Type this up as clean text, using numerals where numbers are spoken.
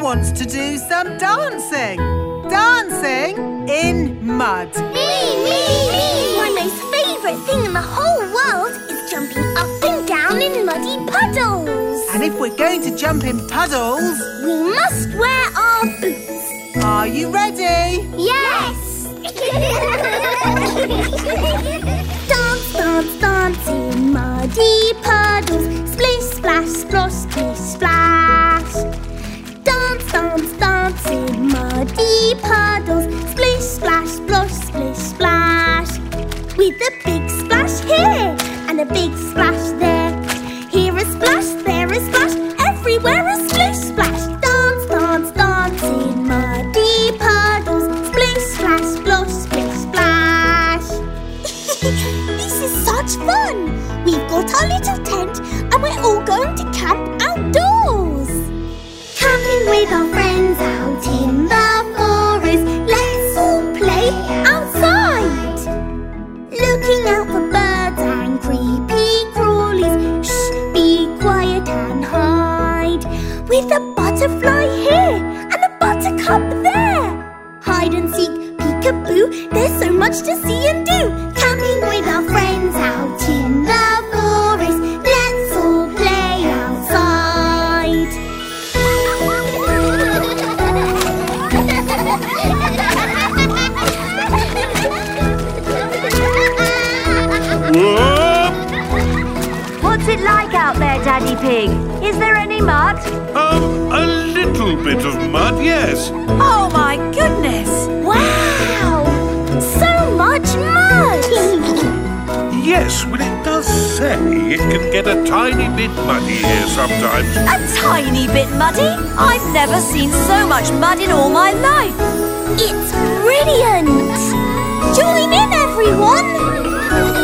wants to do some dancing. Dancing in mud. Me! My most favourite thing in the whole world is jumping up and down in muddy puddles. And if we're going to jump in puddles, we must wear our boots. Are you ready? Yes! Dance, dance, dance in muddy puddles. Splish, splash, splosh, splish, splash. Dance, dance, dance in muddy puddles. Splish, splash, splosh, splish, splash. With a big splash here and a big splash there. Here a splash, there a splash, everywhere a splish, splash. Dance, dance, dance in muddy puddles. Splish, splash, splosh, splish, splash. This is such fun! We've got our little tent and we're all going to camp outdoors. Camping with our friends out in the forest. Let's all play outside. Looking out for birds and creepy crawlies. Shh, be quiet and hide. With a butterfly here and a buttercup there. Hide and seek, peek-a-boo, there's so much to see and do. Camping with our friends out in the forest. Let's all play outside. Whoop! What's it like out there, Daddy Pig? Is there any mud? A little bit of mud, yes. Oh, my goodness! Wow! So much mud! Yes, well, it does say it can get a tiny bit muddy here sometimes. A tiny bit muddy? I've never seen so much mud in all my life. It's brilliant! Join in, everyone!